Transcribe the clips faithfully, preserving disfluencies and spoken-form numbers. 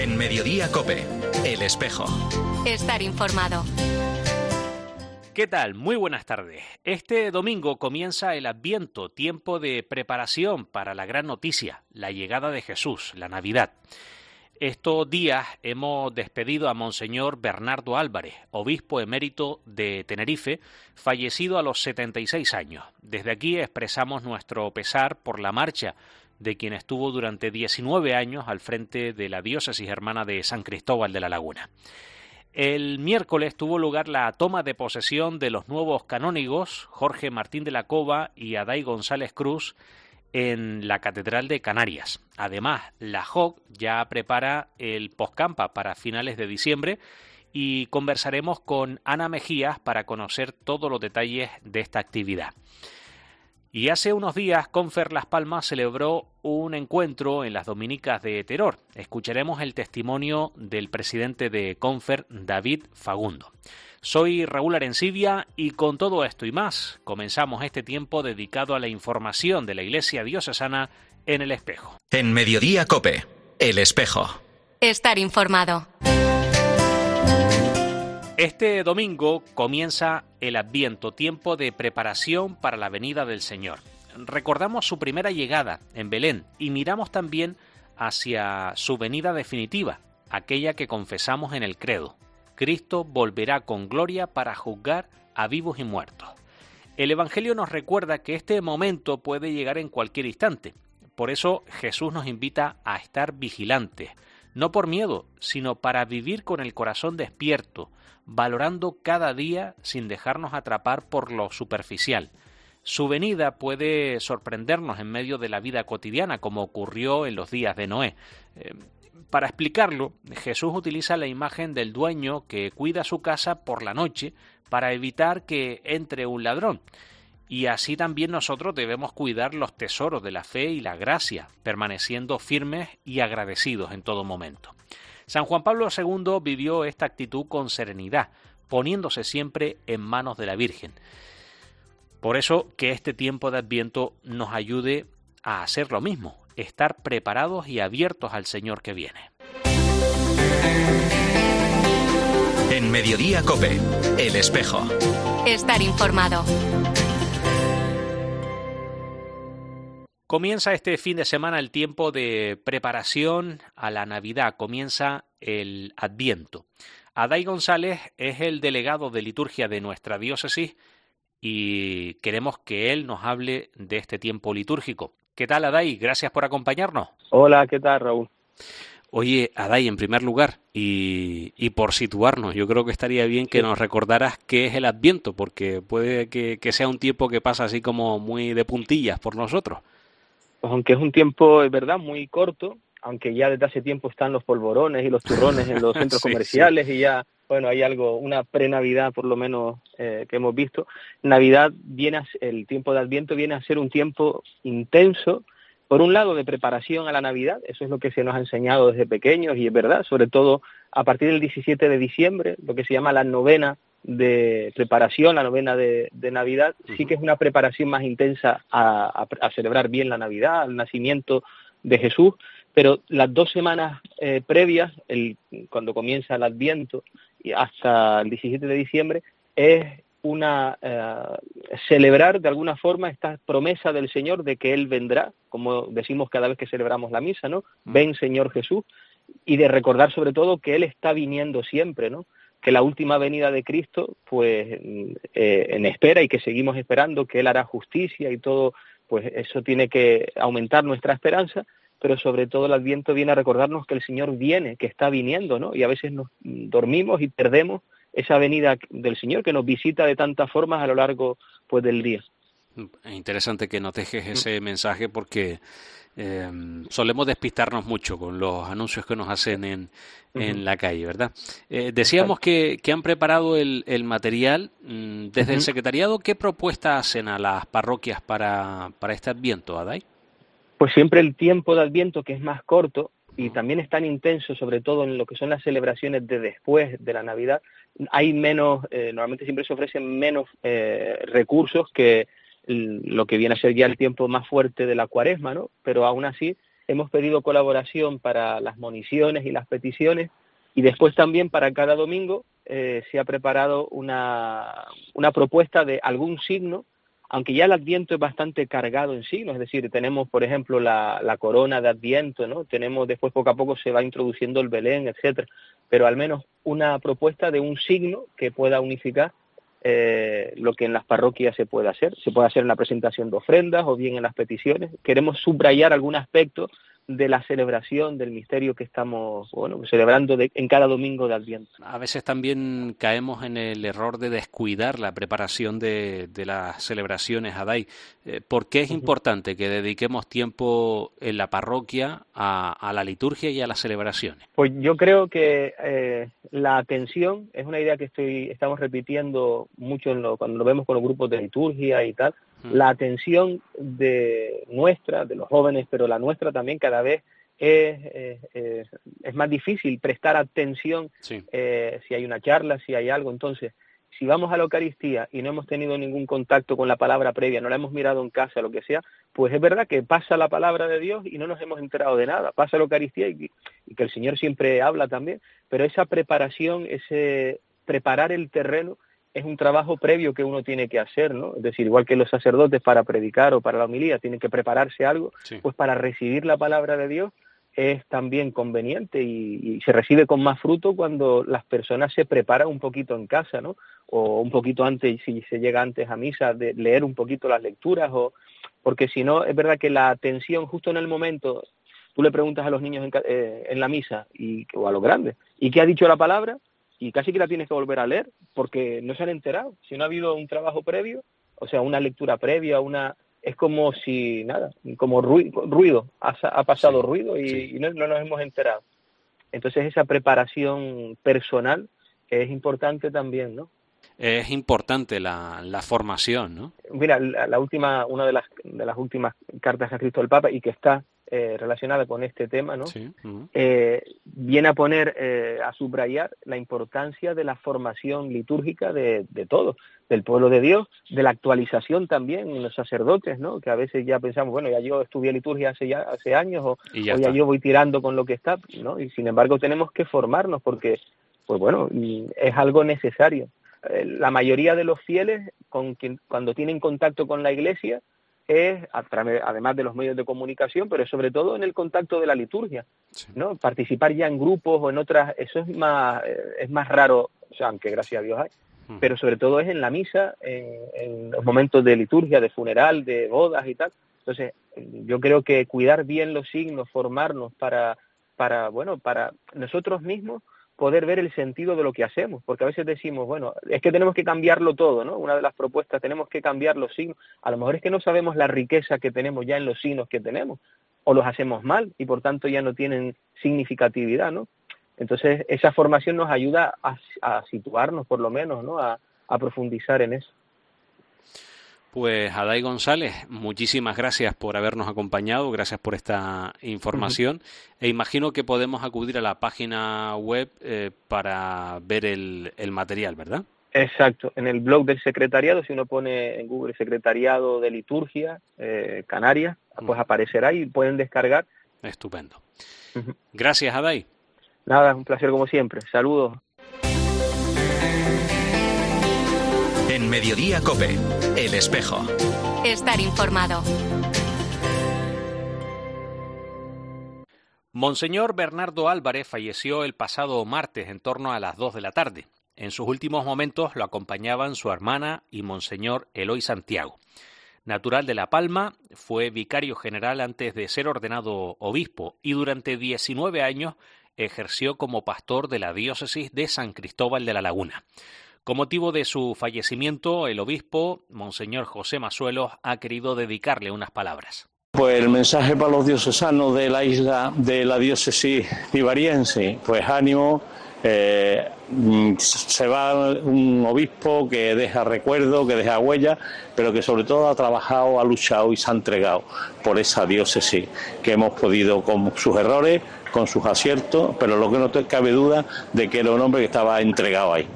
En Mediodía COPE, El Espejo. Estar informado. ¿Qué tal? Muy buenas tardes. Este domingo comienza el Adviento, tiempo de preparación para la gran noticia, la llegada de Jesús, la Navidad. Estos días hemos despedido a Monseñor Bernardo Álvarez, obispo emérito de Tenerife, fallecido a los setenta y seis años. Desde aquí expresamos nuestro pesar por la marcha de quien estuvo durante diecinueve años al frente de la diócesis hermana de San Cristóbal de la Laguna. El miércoles tuvo lugar la toma de posesión de los nuevos canónigos, Jorge Martín de la Cova y Aday González Cruz, en la Catedral de Canarias. Además, la J O C ya prepara el postcampa para finales de diciembre y conversaremos con Ana Mejías para conocer todos los detalles de esta actividad. Y hace unos días, Confer Las Palmas celebró un encuentro en las Dominicas de Teror. Escucharemos el testimonio del presidente de Confer, David Fagundo. Soy Raúl Arencibia y con todo esto y más, comenzamos este tiempo dedicado a la información de la Iglesia Diocesana en El Espejo. En Mediodía COPE, El Espejo. Estar informado. Este domingo comienza el Adviento, tiempo de preparación para la venida del Señor. Recordamos su primera llegada en Belén y miramos también hacia su venida definitiva, aquella que confesamos en el credo. Cristo volverá con gloria para juzgar a vivos y muertos. El Evangelio nos recuerda que este momento puede llegar en cualquier instante. Por eso Jesús nos invita a estar vigilantes, no por miedo, sino para vivir con el corazón despierto, valorando cada día sin dejarnos atrapar por lo superficial. Su venida puede sorprendernos en medio de la vida cotidiana, como ocurrió en los días de Noé. Eh, para explicarlo, Jesús utiliza la imagen del dueño que cuida su casa por la noche para evitar que entre un ladrón. Y así también nosotros debemos cuidar los tesoros de la fe y la gracia, permaneciendo firmes y agradecidos en todo momento. San Juan Pablo segundo vivió esta actitud con serenidad, poniéndose siempre en manos de la Virgen. Por eso que este tiempo de Adviento nos ayude a hacer lo mismo, estar preparados y abiertos al Señor que viene. En Mediodía COPE, El Espejo. Estar informado. Comienza este fin de semana el tiempo de preparación a la Navidad, comienza el Adviento. Aday González es el delegado de liturgia de nuestra diócesis y queremos que él nos hable de este tiempo litúrgico. ¿Qué tal, Aday? Gracias por acompañarnos. Hola, ¿qué tal, Raúl? Oye, Aday, en primer lugar, y, y por situarnos, yo creo que estaría bien que nos recordaras qué es el Adviento, porque puede que, que sea un tiempo que pasa así como muy de puntillas por nosotros. Pues aunque es un tiempo, es verdad, muy corto, aunque ya desde hace tiempo están los polvorones y los turrones en los centros sí, comerciales sí. Y ya, bueno, hay algo, una pre-Navidad por lo menos eh, que hemos visto. Navidad viene, a, el tiempo de Adviento viene a ser un tiempo intenso, por un lado de preparación a la Navidad, eso es lo que se nos ha enseñado desde pequeños y es verdad, sobre todo a partir del diecisiete de diciembre, lo que se llama la novena de preparación, la novena de, de Navidad, uh-huh. Sí que es una preparación más intensa a, a, a celebrar bien la Navidad, el nacimiento de Jesús, pero las dos semanas eh, previas, el, cuando comienza el Adviento y hasta el diecisiete de diciembre, es una eh, celebrar de alguna forma esta promesa del Señor de que Él vendrá, como decimos cada vez que celebramos la misa, ¿no? Uh-huh. Ven, Señor Jesús, y de recordar sobre todo que Él está viniendo siempre, ¿no? Que la última venida de Cristo, pues, eh, en espera y que seguimos esperando que Él hará justicia y todo, pues eso tiene que aumentar nuestra esperanza, pero sobre todo el Adviento viene a recordarnos que el Señor viene, que está viniendo, ¿no? Y a veces nos dormimos y perdemos esa venida del Señor que nos visita de tantas formas a lo largo, pues, del día. Es interesante que nos dejes ese mensaje porque eh, solemos despistarnos mucho con los anuncios que nos hacen en, en uh-huh. la calle, ¿verdad? Eh, decíamos que, que han preparado el, el material desde uh-huh. el secretariado. ¿Qué propuestas hacen a las parroquias para, para este Adviento, Aday? Pues siempre el tiempo de Adviento, que es más corto y también es tan intenso, sobre todo en lo que son las celebraciones de después de la Navidad, hay menos, eh, normalmente siempre se ofrecen menos eh, recursos que lo que viene a ser ya el tiempo más fuerte de la Cuaresma, ¿no? Pero aún así hemos pedido colaboración para las moniciones y las peticiones, y después también para cada domingo eh, se ha preparado una, una propuesta de algún signo, aunque ya el Adviento es bastante cargado en signos, es decir, tenemos, por ejemplo, la, la corona de Adviento, ¿no? Tenemos, después poco a poco se va introduciendo el Belén, etcétera, pero al menos una propuesta de un signo que pueda unificar eh, lo que en las parroquias se puede hacer. Se puede hacer en la presentación de ofrendas o bien en las peticiones. Queremos subrayar algún aspecto de la celebración del misterio que estamos bueno celebrando de, en cada domingo de Adviento. A veces también caemos en el error de descuidar la preparación de, de las celebraciones, Aday. Eh, ¿Por qué es uh-huh. importante que dediquemos tiempo en la parroquia a, a la liturgia y a las celebraciones? Pues yo creo que eh, la atención es una idea que estoy estamos repitiendo mucho en lo, cuando lo vemos con los grupos de liturgia y tal. La atención de nuestra, de los jóvenes, pero la nuestra también cada vez es, es, es, es más difícil prestar atención sí. eh, si hay una charla, si hay algo. Entonces, si vamos a la Eucaristía y no hemos tenido ningún contacto con la palabra previa, no la hemos mirado en casa, lo que sea, pues es verdad que pasa la palabra de Dios y no nos hemos enterado de nada. Pasa la Eucaristía y, y que el Señor siempre habla también, pero esa preparación, ese preparar el terreno, es un trabajo previo que uno tiene que hacer, ¿no? Es decir, igual que los sacerdotes para predicar o para la homilía tienen que prepararse algo, sí. pues para recibir la palabra de Dios es también conveniente y, y se recibe con más fruto cuando las personas se preparan un poquito en casa, ¿no? O un poquito antes, si se llega antes a misa, de leer un poquito las lecturas, o porque si no, es verdad que la atención justo en el momento, tú le preguntas a los niños en, eh, en la misa y, o a los grandes, ¿y qué ha dicho la palabra? Y casi que la tienes que volver a leer porque no se han enterado. Si no ha habido un trabajo previo, o sea, una lectura previa, una es como si, nada, como ruido, ruido ha, ha pasado sí, ruido y, sí. y no, no nos hemos enterado. Entonces esa preparación personal es importante también, ¿no? Es importante la, la formación, ¿no? Mira, la, la última, una de las, de las últimas cartas que ha escrito el Papa y que está Eh, relacionada con este tema, ¿no? Sí. Uh-huh. Eh, viene a poner, eh, a subrayar la importancia de la formación litúrgica de, de todos, del pueblo de Dios, de la actualización también en los sacerdotes, ¿no? Que a veces ya pensamos, bueno, ya yo estudié liturgia hace ya hace años o ya, o ya yo voy tirando con lo que está, ¿no? Y sin embargo tenemos que formarnos porque, pues bueno, es algo necesario. Eh, la mayoría de los fieles, con quien, cuando tienen contacto con la Iglesia, es, a través, además de los medios de comunicación, pero sobre todo en el contacto de la liturgia, sí. ¿no? Participar ya en grupos o en otras, eso es más es más raro, o sea, aunque gracias a Dios hay, mm. pero sobre todo es en la misa, en, en los momentos de liturgia, de funeral, de bodas y tal. Entonces, yo creo que cuidar bien los signos, formarnos para, para bueno, para nosotros mismos poder ver el sentido de lo que hacemos, porque a veces decimos, bueno, es que tenemos que cambiarlo todo, ¿no? Una de las propuestas, tenemos que cambiar los signos. A lo mejor es que no sabemos la riqueza que tenemos ya en los signos que tenemos, o los hacemos mal y por tanto ya no tienen significatividad, ¿no? Entonces esa formación nos ayuda a, a situarnos por lo menos, ¿no? A, a profundizar en eso. Pues Aday González, muchísimas gracias por habernos acompañado, gracias por esta información. Uh-huh. E imagino que podemos acudir a la página web eh, para ver el, el material, ¿verdad? Exacto, en el blog del secretariado, si uno pone en Google Secretariado de Liturgia eh, Canarias, pues uh-huh. aparecerá y pueden descargar. Estupendo. Uh-huh. Gracias, Aday. Nada, un placer como siempre. Saludos. En Mediodía COPE, El Espejo. Estar informado. Monseñor Bernardo Álvarez falleció el pasado martes en torno a las dos de la tarde. En sus últimos momentos lo acompañaban su hermana y Monseñor Eloy Santiago. Natural de La Palma, fue vicario general antes de ser ordenado obispo y durante diecinueve años ejerció como pastor de la diócesis de San Cristóbal de la Laguna. Con motivo de su fallecimiento, el obispo, Monseñor José Masuelos, ha querido dedicarle unas palabras. Pues el mensaje para los diocesanos de la isla, de la diócesis ibariense, pues ánimo, eh, se va un obispo que deja recuerdo, que deja huella, pero que sobre todo ha trabajado, ha luchado y se ha entregado por esa diócesis que hemos podido, con sus errores, con sus aciertos, pero lo que no cabe duda de que era un hombre que estaba entregado ahí.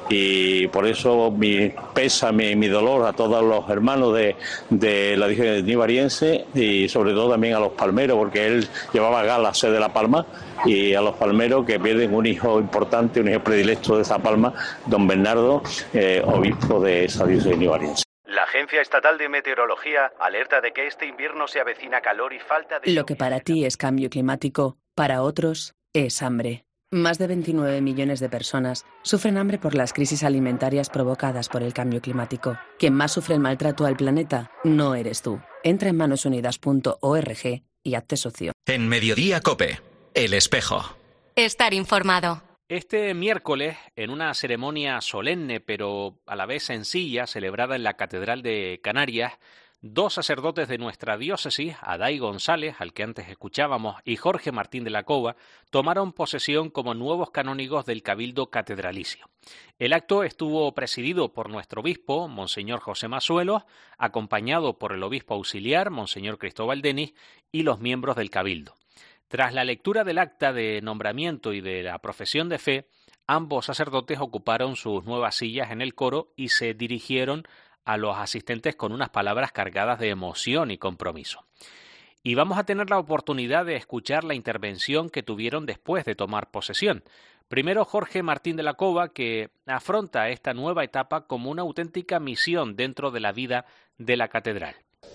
y por eso mi pésame y mi dolor a todos los hermanos de, de la diócesis nivariense y sobre todo también a los palmeros, porque él llevaba acá la sede de La Palma, y a los palmeros que pierden un hijo importante, un hijo predilecto de esa Palma, don Bernardo, eh, obispo de esa diócesis nivariense. La Agencia Estatal de Meteorología alerta de que este invierno se avecina calor y falta de... Lo que para ti es cambio climático, para otros es hambre. Más de veintinueve millones de personas sufren hambre por las crisis alimentarias provocadas por el cambio climático. Quien más sufre el maltrato al planeta no eres tú. Entra en manos unidas punto org y hazte socio. En Mediodía COPE, El Espejo. Estar informado. Este miércoles, en una ceremonia solemne pero a la vez sencilla, celebrada en la Catedral de Canarias, dos sacerdotes de nuestra diócesis, Aday González, al que antes escuchábamos, y Jorge Martín de la Cova, tomaron posesión como nuevos canónigos del Cabildo Catedralicio. El acto estuvo presidido por nuestro obispo, Monseñor José Mazuelos, acompañado por el obispo auxiliar, Monseñor Cristóbal Denis, y los miembros del Cabildo. Tras la lectura del acta de nombramiento y de la profesión de fe, ambos sacerdotes ocuparon sus nuevas sillas en el coro y se dirigieron a los asistentes con unas palabras cargadas de emoción y compromiso. Y vamos a tener la oportunidad de escuchar la intervención que tuvieron después de tomar posesión. Primero Jorge Martín de la Cova, que afronta esta nueva etapa como una auténtica misión dentro de la vida de la catedral.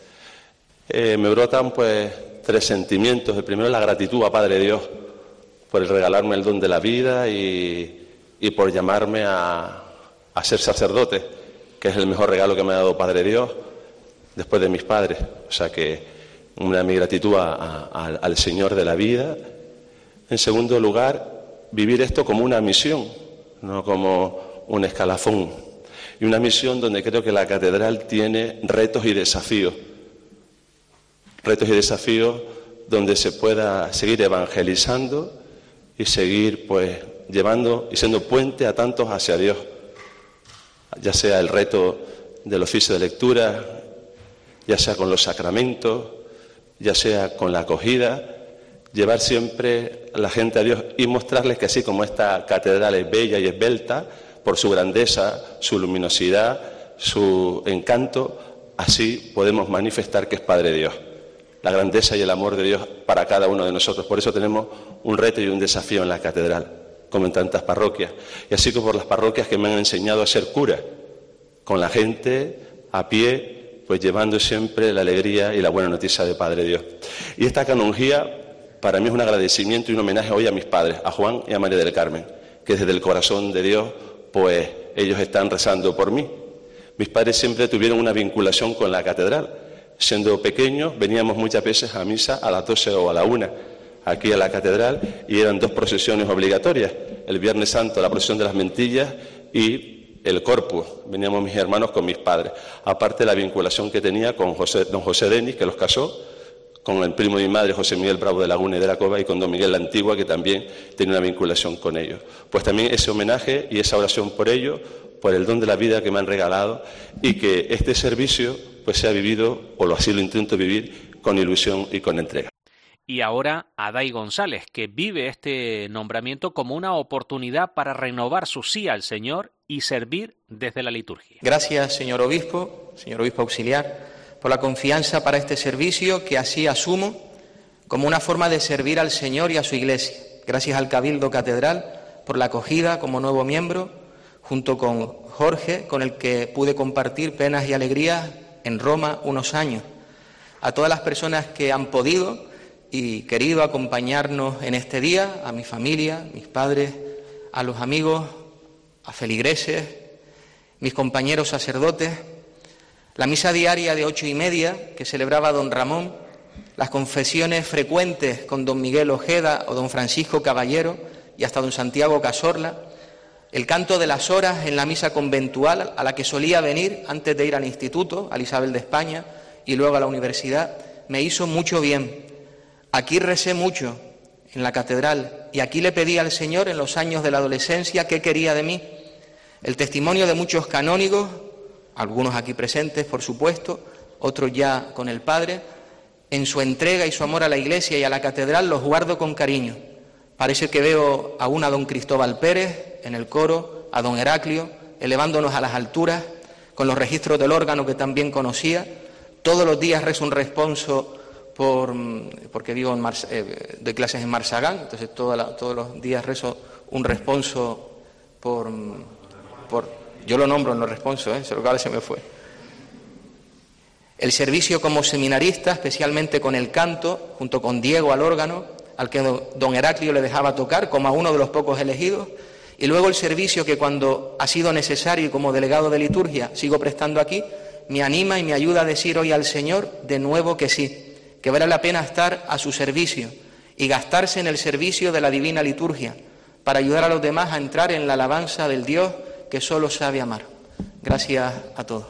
Eh, me brotan pues tres sentimientos. El primero es la gratitud a Padre Dios por el regalarme el don de la vida y, y por llamarme a, a ser sacerdote, que es el mejor regalo que me ha dado Padre Dios después de mis padres. O sea que una mi gratitud a, a, al Señor de la vida. En segundo lugar, vivir esto como una misión, no como un escalafón. Y una misión donde creo que la catedral tiene retos y desafíos. Retos y desafíos donde se pueda seguir evangelizando y seguir pues llevando y siendo puente a tantos hacia Dios, ya sea el reto del oficio de lectura, ya sea con los sacramentos, ya sea con la acogida, llevar siempre a la gente a Dios y mostrarles que así como esta catedral es bella y esbelta por su grandeza, su luminosidad, su encanto, así podemos manifestar que es Padre Dios. La grandeza y el amor de Dios para cada uno de nosotros. Por eso tenemos un reto y un desafío en la catedral, como en tantas parroquias. Y así como por las parroquias que me han enseñado a ser cura, con la gente a pie, pues llevando siempre la alegría y la buena noticia de Padre Dios. Y esta canonjía para mí es un agradecimiento y un homenaje hoy a mis padres, a Juan y a María del Carmen, que desde el corazón de Dios, pues ellos están rezando por mí. Mis padres siempre tuvieron una vinculación con la catedral. Siendo pequeños, veníamos muchas veces a misa a las doce o a la una, aquí a la catedral, y eran dos procesiones obligatorias. El Viernes Santo, la procesión de las Mentillas, y el Corpus. Veníamos mis hermanos con mis padres. Aparte, la vinculación que tenía con José, don José Denis, que los casó, con el primo de mi madre, José Miguel Bravo de Laguna y de la Cova, y con don Miguel la Antigua, que también tenía una vinculación con ellos. Pues también ese homenaje y esa oración por ellos, por el don de la vida que me han regalado, y que este servicio pues se ha vivido, o lo así lo intento vivir, con ilusión y con entrega. Y ahora Aday González, que vive este nombramiento como una oportunidad para renovar su sí al Señor y servir desde la liturgia. Gracias, señor obispo, señor obispo auxiliar, por la confianza para este servicio que así asumo como una forma de servir al Señor y a su Iglesia. Gracias al Cabildo Catedral por la acogida como nuevo miembro, junto con Jorge, con el que pude compartir penas y alegrías en Roma unos años. A todas las personas que han podido y querido acompañarnos en este día, a mi familia, mis padres, a los amigos, a feligreses, mis compañeros sacerdotes, la misa diaria de ocho y media que celebraba don Ramón, las confesiones frecuentes con don Miguel Ojeda o don Francisco Caballero y hasta don Santiago Cazorla, el canto de las horas en la misa conventual a la que solía venir antes de ir al instituto, a Isabel de España y luego a la universidad, me hizo mucho bien. Aquí recé mucho en la catedral y aquí le pedí al Señor en los años de la adolescencia qué quería de mí. El testimonio de muchos canónigos, algunos aquí presentes por supuesto, otros ya con el Padre, en su entrega y su amor a la Iglesia y a la catedral los guardo con cariño. Parece que veo aún a don Cristóbal Pérez en el coro, a don Heraclio, elevándonos a las alturas, con los registros del órgano que también conocía. Todos los días rezo un responso por, porque vivo en Mar, eh, doy clases en Marsagán, entonces toda la, todos los días rezo un responso por, por yo lo nombro en los responsos, ¿eh? Se lo se me fue. El servicio como seminarista, especialmente con el canto, junto con Diego al órgano, al que don Heraclio le dejaba tocar, como a uno de los pocos elegidos, y luego el servicio que cuando ha sido necesario y como delegado de liturgia sigo prestando aquí, me anima y me ayuda a decir hoy al Señor de nuevo que sí, que vale la pena estar a su servicio y gastarse en el servicio de la divina liturgia para ayudar a los demás a entrar en la alabanza del Dios que solo sabe amar. Gracias a todos.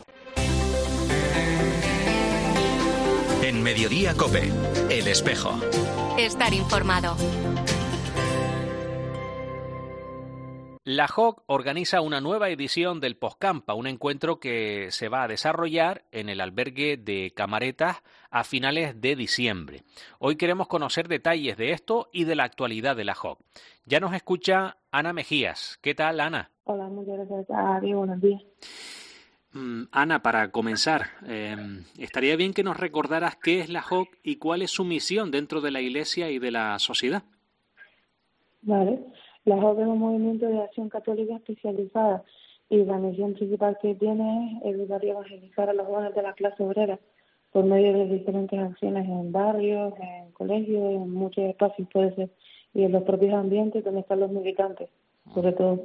En Mediodía COPE, El Espejo. Estar informado. La J O C organiza una nueva edición del Postcampa, un encuentro que se va a desarrollar en el albergue de Camaretas a finales de diciembre. Hoy queremos conocer detalles de esto y de la actualidad de la J O C. Ya nos escucha Ana Mejías. ¿Qué tal, Ana? Hola, muchas gracias. Adiós, buenos días. Mm, Ana, para comenzar, eh, estaría bien que nos recordaras qué es la J O C y cuál es su misión dentro de la Iglesia y de la sociedad. Vale. La J O C es un movimiento de acción católica especializada y la misión principal que tiene es educar y evangelizar a los jóvenes de la clase obrera por medio de diferentes acciones en barrios, en colegios, en muchos espacios puede ser, y en los propios ambientes donde están los militantes, sobre todo.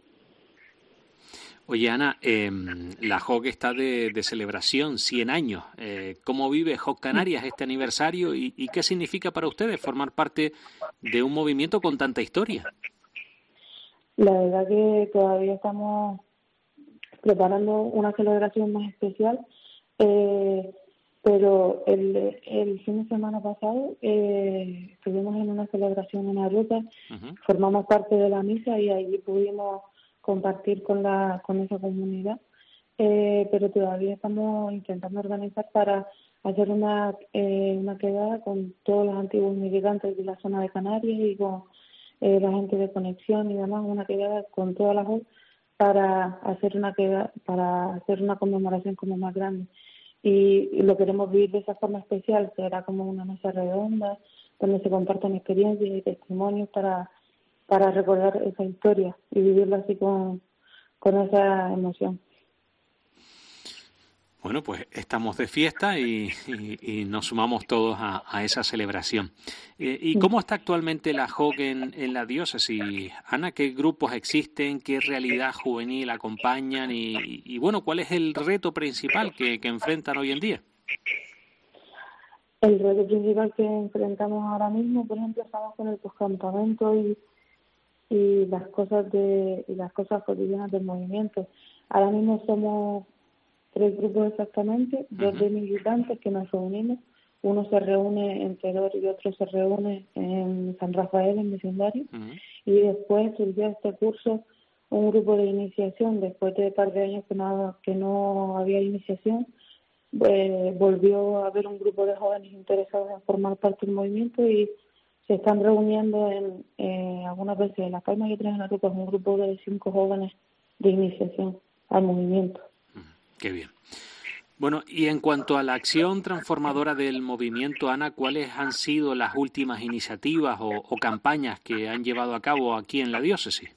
Oye, Ana, eh, la J O C está de, de celebración, cien años. Eh, ¿Cómo vive J O C Canarias este aniversario y, y qué significa para ustedes formar parte de un movimiento con tanta historia? La verdad que todavía estamos preparando una celebración más especial, eh, pero el, el fin de semana pasado eh, estuvimos en una celebración en la ruta, uh-huh. Formamos parte de la misa y allí pudimos compartir con la con esa comunidad, eh, pero todavía estamos intentando organizar para hacer una eh, una quedada con todos los antiguos militantes de la zona de Canarias y con Eh, la gente de conexión y demás, una quedada con toda la J O C para hacer una quedada, para hacer una conmemoración como más grande y, y lo queremos vivir de esa forma especial. Será como una mesa redonda donde se compartan experiencias y testimonios para para recordar esa historia y vivirla así con, con esa emoción. Bueno, pues estamos de fiesta y, y, y nos sumamos todos a, a esa celebración. Eh, ¿Y cómo está actualmente la J O C en, en la diócesis? Ana, ¿qué grupos existen? ¿Qué realidad juvenil acompañan? Y, y bueno, ¿cuál es el reto principal que, que enfrentan hoy en día? El reto principal que enfrentamos ahora mismo, por ejemplo, estamos con el poscampamento y, y las cosas de y las cosas cotidianas del movimiento. Ahora mismo somos tres grupos exactamente, dos de militantes que nos reunimos. Uno se reúne en Teror y otro se reúne en San Rafael, en vecindario. Uh-huh. Y después surgió este curso un grupo de iniciación. Después de un par de años que no, que no había iniciación, eh, volvió a haber un grupo de jóvenes interesados en formar parte del movimiento y se están reuniendo en eh, algunas veces en Las Palmas y otras en la Ruta, un grupo de cinco jóvenes de iniciación al movimiento. Qué bien. Bueno, y en cuanto a la acción transformadora del movimiento, Ana, ¿cuáles han sido las últimas iniciativas o, o campañas que han llevado a cabo aquí en la diócesis?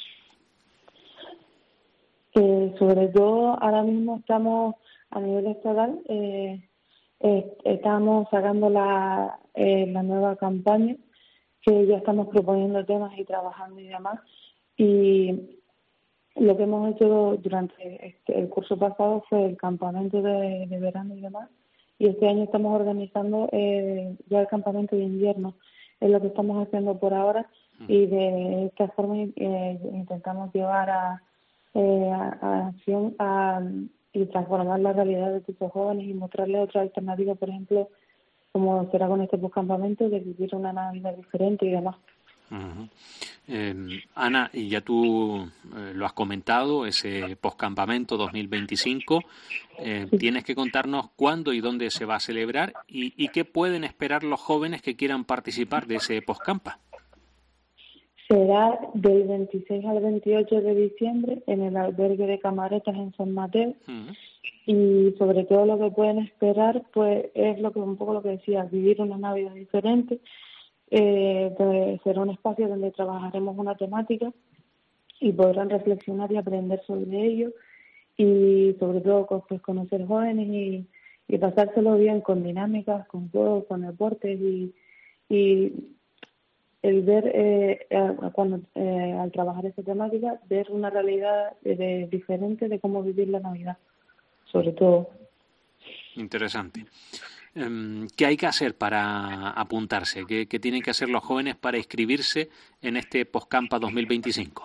Eh, sobre todo, ahora mismo estamos a nivel estatal, eh, eh, estamos sacando la, eh, la nueva campaña, que ya estamos proponiendo temas y trabajando y demás, y lo que hemos hecho durante este, el curso pasado fue el campamento de, de verano y demás, y este año estamos organizando eh, ya el campamento de invierno. Es lo que estamos haciendo por ahora, y de esta forma eh, intentamos llevar a, eh, a, a acción a, y transformar la realidad de estos jóvenes y mostrarles otra alternativa, por ejemplo, como será con este poscampamento, de vivir una Navidad diferente y demás. Uh-huh. Eh, Ana, y ya tú eh, lo has comentado, ese poscampamento dos mil veinticinco, eh, sí. Tienes que contarnos cuándo y dónde se va a celebrar y, y qué pueden esperar los jóvenes que quieran participar de ese poscampa. Será del veintiséis al veintiocho de diciembre en el albergue de Camaretas en San Mateo. Uh-huh. Y sobre todo lo que pueden esperar pues es lo que un poco lo que decía, vivir una Navidad diferente. Eh, de, será un espacio donde trabajaremos una temática y podrán reflexionar y aprender sobre ello, y sobre todo pues conocer jóvenes y, y pasárselo bien con dinámicas, con juegos, con deportes, y, y el ver eh, cuando eh, al trabajar esta temática, ver una realidad de, de, diferente de cómo vivir la Navidad, sobre todo. Interesante. ¿Qué hay que hacer para apuntarse? ¿Qué, qué tienen que hacer los jóvenes para inscribirse en este Postcampa dos mil veinticinco?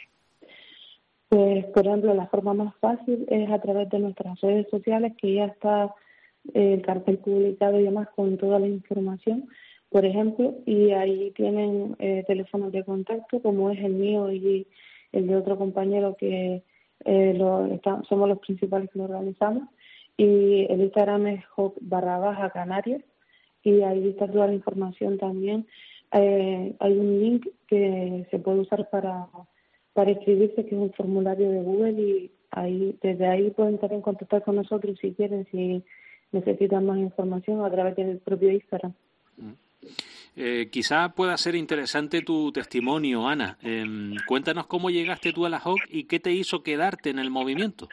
Pues, por ejemplo, la forma más fácil es a través de nuestras redes sociales, que ya está eh, el cartel publicado y demás con toda la información, por ejemplo, y ahí tienen eh, teléfonos de contacto, como es el mío y el de otro compañero que eh, lo está, somos los principales que lo organizamos. Y el Instagram es Hoc barra baja Canarias, y ahí está toda la información también. Eh, hay un link que se puede usar para, para inscribirse, que es un formulario de Google, y ahí desde ahí pueden estar en contacto con nosotros si quieren, si necesitan más información, a través del propio Instagram. Eh, quizá pueda ser interesante tu testimonio, Ana. Eh, cuéntanos cómo llegaste tú a la Hoc y qué te hizo quedarte en el movimiento.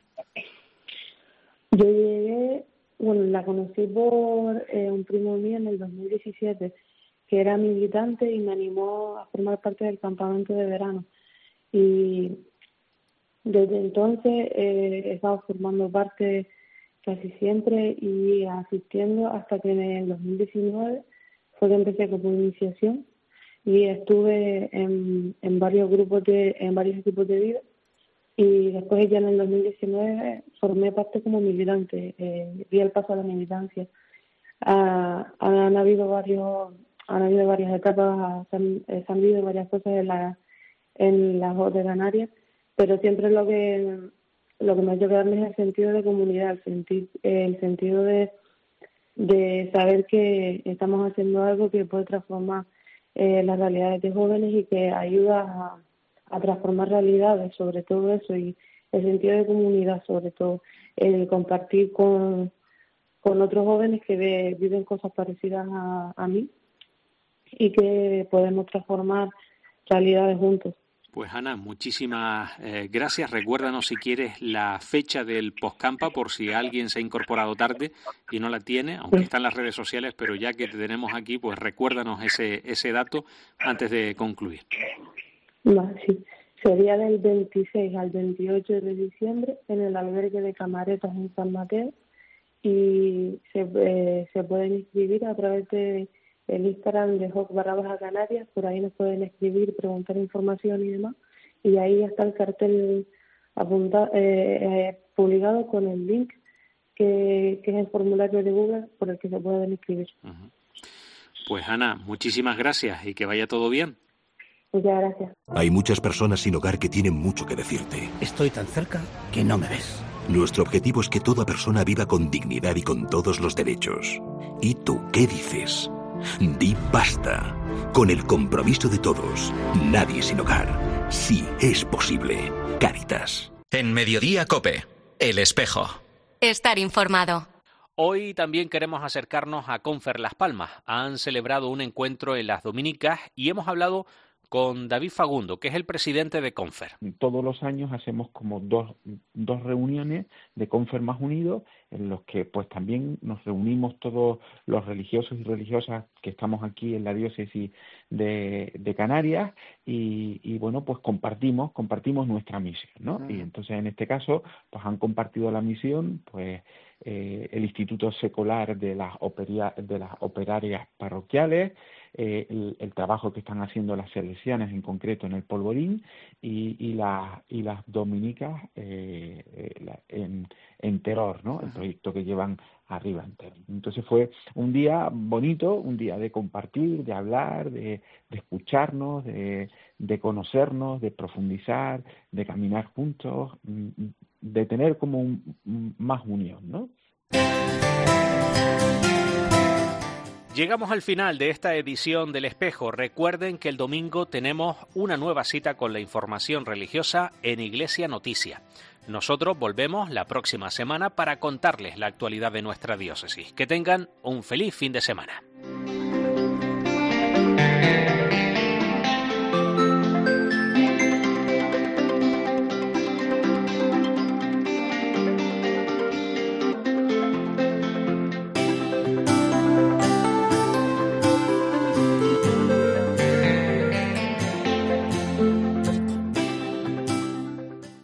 Yo llegué, bueno, la conocí por eh, un primo mío en el dos mil diecisiete, que era militante y me animó a formar parte del campamento de verano. Y desde entonces eh, he estado formando parte casi siempre y asistiendo hasta que en el dos mil diecinueve fue que empecé como iniciación y estuve en, en varios grupos de, en varios equipos de vida. Y después ya en el dos mil diecinueve formé parte como militante, eh, di el paso a la militancia. Ah, han habido varios, han habido varias etapas, se han, se han vivido varias cosas en la en la Hoc de Canarias, pero siempre lo que lo que me ha hecho quedarme es el sentido de comunidad, el, sentir, el sentido de de saber que estamos haciendo algo que puede transformar eh, las realidades de jóvenes y que ayuda a a transformar realidades, sobre todo eso, y el sentido de comunidad, sobre todo, el compartir con, con otros jóvenes que ve, viven cosas parecidas a, a mí y que podemos transformar realidades juntos. Pues Ana, muchísimas eh, gracias. Recuérdanos si quieres la fecha del Postcampa por si alguien se ha incorporado tarde y no la tiene, aunque sí está en las redes sociales, pero ya que te tenemos aquí, pues recuérdanos ese, ese dato antes de concluir. No, sí. Sería del veintiséis al veintiocho de diciembre en el albergue de Camaretas en San Mateo, y se, eh, se pueden inscribir a través de el Instagram de Hoc barra baja Canarias. Por ahí nos pueden escribir, preguntar información y demás, y ahí está el cartel apunta, eh, eh, publicado con el link que, que es el formulario de Google por el que se pueden inscribir. Uh-huh. Pues Ana, muchísimas gracias y que vaya todo bien. Muchas gracias. Hay muchas personas sin hogar que tienen mucho que decirte. Estoy tan cerca que no me ves. Nuestro objetivo es que toda persona viva con dignidad y con todos los derechos. ¿Y tú qué dices? Di basta. Con el compromiso de todos. Nadie sin hogar. Sí es posible. Cáritas. En Mediodía COPE, El Espejo. Estar informado. Hoy también queremos acercarnos a Confer Las Palmas. Han celebrado un encuentro en las Dominicas y hemos hablado con David Fagundo, que es el presidente de Confer. Todos los años hacemos como dos, dos reuniones de Confer Más Unidos, en los que pues también nos reunimos todos los religiosos y religiosas que estamos aquí en la diócesis de, de Canarias y, y bueno, pues compartimos, compartimos nuestra misión, ¿no? Uh-huh. Y entonces en este caso pues han compartido la misión pues eh, el Instituto Secular de las, operia, de las operarias parroquiales, Eh, el, el trabajo que están haciendo las salesianas en concreto en el Polvorín y, y, la, y las dominicas eh, eh, la, en, en Terror, ¿no? El proyecto que llevan arriba en Terror. Entonces fue un día bonito, un día de compartir, de hablar, de, de escucharnos, de, de conocernos, de profundizar, de caminar juntos, de tener como un, más unión, ¿no? Llegamos al final de esta edición del Espejo. Recuerden que el domingo tenemos una nueva cita con la información religiosa en Iglesia Noticia. Nosotros volvemos la próxima semana para contarles la actualidad de nuestra diócesis. Que tengan un feliz fin de semana.